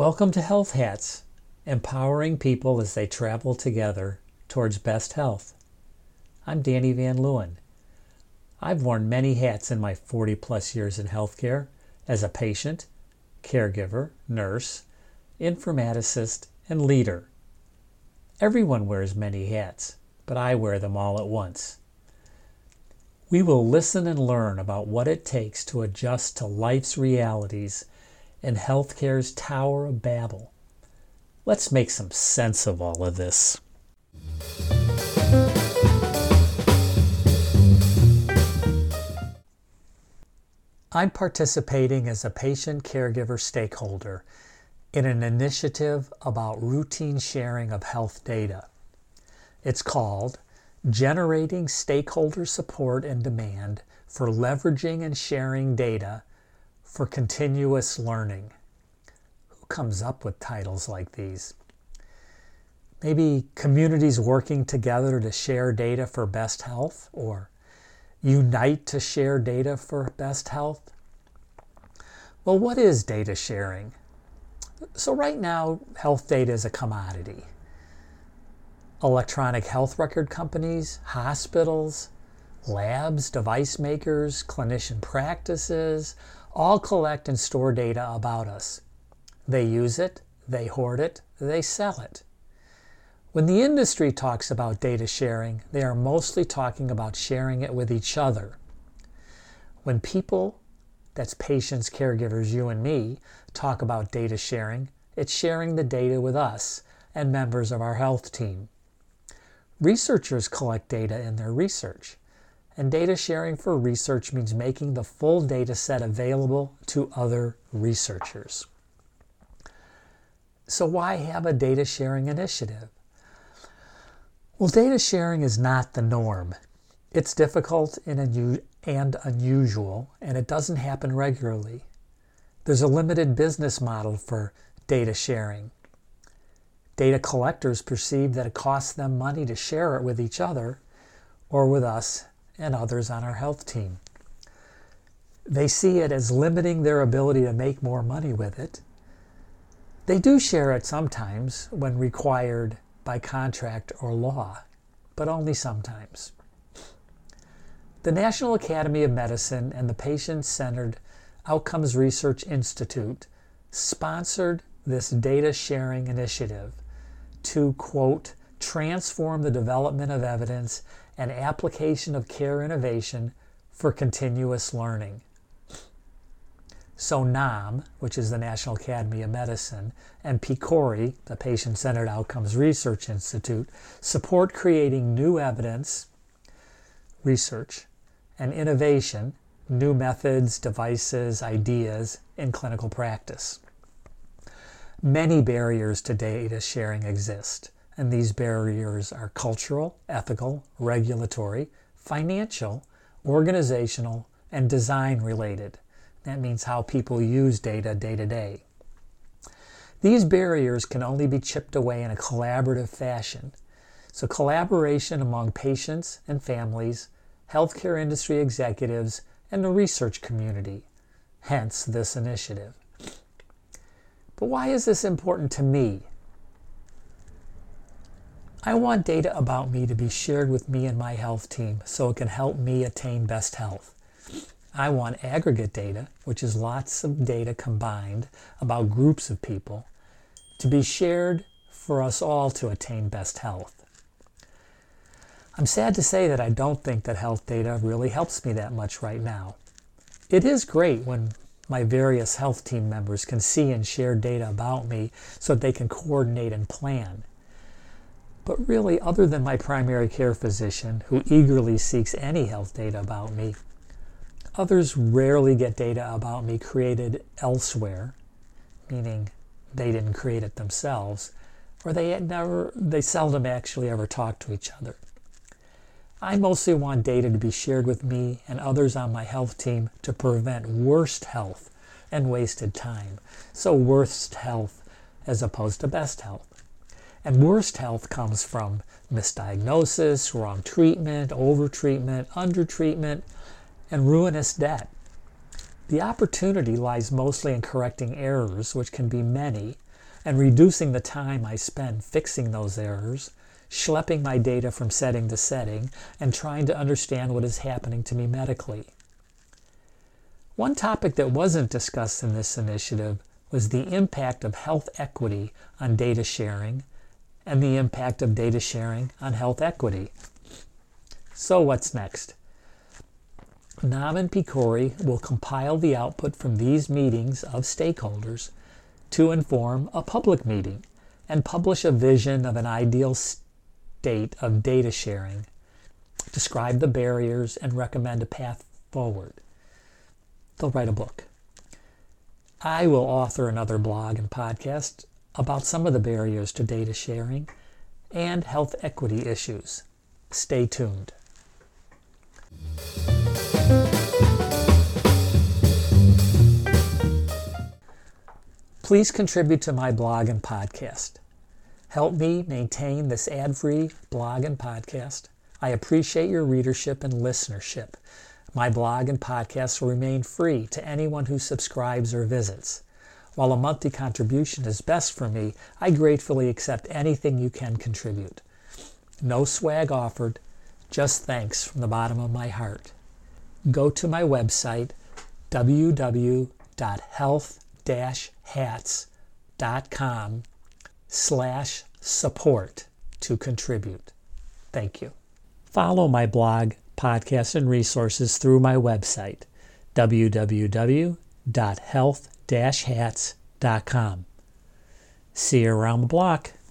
Welcome to Health Hats, empowering people as they travel together towards best health. I'm Danny Van Leeuwen. I've worn many hats in my 40 plus years in healthcare as a patient, caregiver, nurse, informaticist, and leader. Everyone wears many hats, but I wear them all at once. We will listen and learn about what it takes to adjust to life's realities in healthcare's Tower of Babel. Let's make some sense of all of this. I'm participating as a patient caregiver stakeholder in an initiative about routine sharing of health data. It's called Generating Stakeholder Support and Demand for Leveraging and Sharing Data for Continuous Learning. Who comes up with titles like these? Maybe communities working together to share data for best health, or unite to share data for best health? Well, what is data sharing? So right now, health data is a commodity. Electronic health record companies, hospitals, labs, device makers, clinician practices, all collect and store data about us. They use it, they hoard it, they sell it. When the industry talks about data sharing, they are mostly talking about sharing it with each other. When people, that's patients, caregivers, you and me, talk about data sharing, it's sharing the data with us and members of our health team. Researchers collect data in their research, and data sharing for research means making the full data set available to other researchers. So why have a data sharing initiative? Well, data sharing is not the norm. It's difficult and unusual, and it doesn't happen regularly. There's a limited business model for data sharing. Data collectors perceive that it costs them money to share it with each other or with us and others on our health team. They see it as limiting their ability to make more money with it. They do share it sometimes when required by contract or law, but only sometimes. The National Academy of Medicine and the Patient-Centered Outcomes Research Institute sponsored this data sharing initiative to, quote, transform the development of evidence and application of care innovation for continuous learning. So NAM, which is the National Academy of Medicine, and PCORI, the Patient-Centered Outcomes Research Institute, support creating new evidence, research, and innovation, new methods, devices, ideas in clinical practice. Many barriers to data sharing exist, and these barriers are cultural, ethical, regulatory, financial, organizational, and design related. That means how people use data day to day. These barriers can only be chipped away in a collaborative fashion. So collaboration among patients and families, healthcare industry executives, and the research community, hence this initiative. But why is this important to me? I want data about me to be shared with me and my health team so it can help me attain best health. I want aggregate data, which is lots of data combined about groups of people, to be shared for us all to attain best health. I'm sad to say that I don't think that health data really helps me that much right now. It is great when my various health team members can see and share data about me so that they can coordinate and plan. But really, other than my primary care physician, who eagerly seeks any health data about me, others rarely get data about me created elsewhere, meaning they didn't create it themselves, or they seldom actually ever talk to each other. I mostly want data to be shared with me and others on my health team to prevent worst health and wasted time. So worst health as opposed to best health. And worst health comes from misdiagnosis, wrong treatment, overtreatment, undertreatment, and ruinous debt. The opportunity lies mostly in correcting errors, which can be many, and reducing the time I spend fixing those errors, schlepping my data from setting to setting, and trying to understand what is happening to me medically. One topic that wasn't discussed in this initiative was the impact of health equity on data sharing and the impact of data sharing on health equity. So what's next? Nam and Picori will compile the output from these meetings of stakeholders to inform a public meeting and publish a vision of an ideal state of data sharing, describe the barriers, and recommend a path forward. They'll write a book. I will author another blog and podcast about some of the barriers to data sharing and health equity issues. Stay tuned. Please contribute to my blog and podcast. Help me maintain this ad-free blog and podcast. I appreciate your readership and listenership. My blog and podcast will remain free to anyone who subscribes or visits. While a monthly contribution is best for me, I gratefully accept anything you can contribute. No swag offered, just thanks from the bottom of my heart. Go to my website, www.health-hats.com/support to contribute. Thank you. Follow my blog, podcasts, and resources through my website, www.health-hats.com. See you around the block.